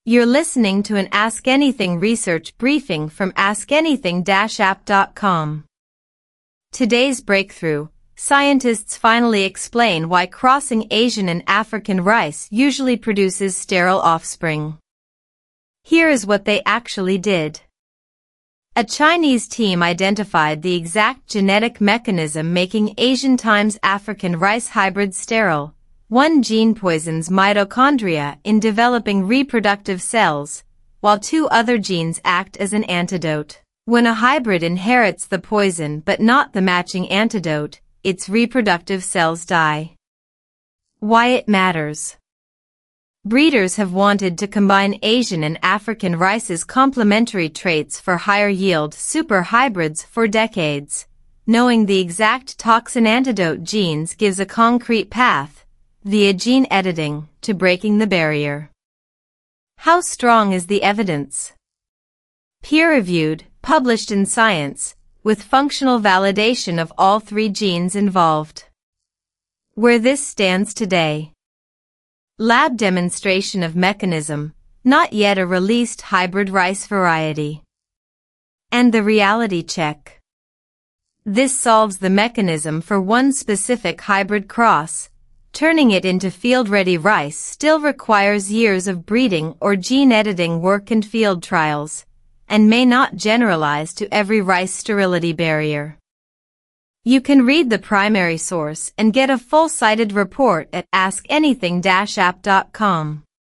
You're listening to an Ask Anything research briefing from askanything-app.com. Today's breakthrough: scientists finally explain why crossing Asian and African rice usually produces sterile offspring. Here is what they actually did. A Chinese team identified the exact genetic mechanism making Asian times African rice hybrids sterile. One gene poisons mitochondria in developing reproductive cells, while two other genes act as an antidote. When a hybrid inherits the poison but not the matching antidote, its reproductive cells die. Why it matters. Breeders have wanted to combine Asian and African rice's complementary traits for higher yield super hybrids for decades. Knowing the exact toxin antidote genes gives a concrete path, via gene editing, to breaking the barrier. How strong is the evidence? Peer-reviewed, published in Science, with functional validation of all three genes involved. Where this stands today. Lab demonstration of mechanism, not yet a released hybrid rice variety. And the reality check. This solves the mechanism for one specific hybrid cross. Turning it into field-ready rice still requires years of breeding or gene editing work and field trials, and may not generalize to every rice sterility barrier. You can read the primary source and get a full-cited report at askanything-app.com.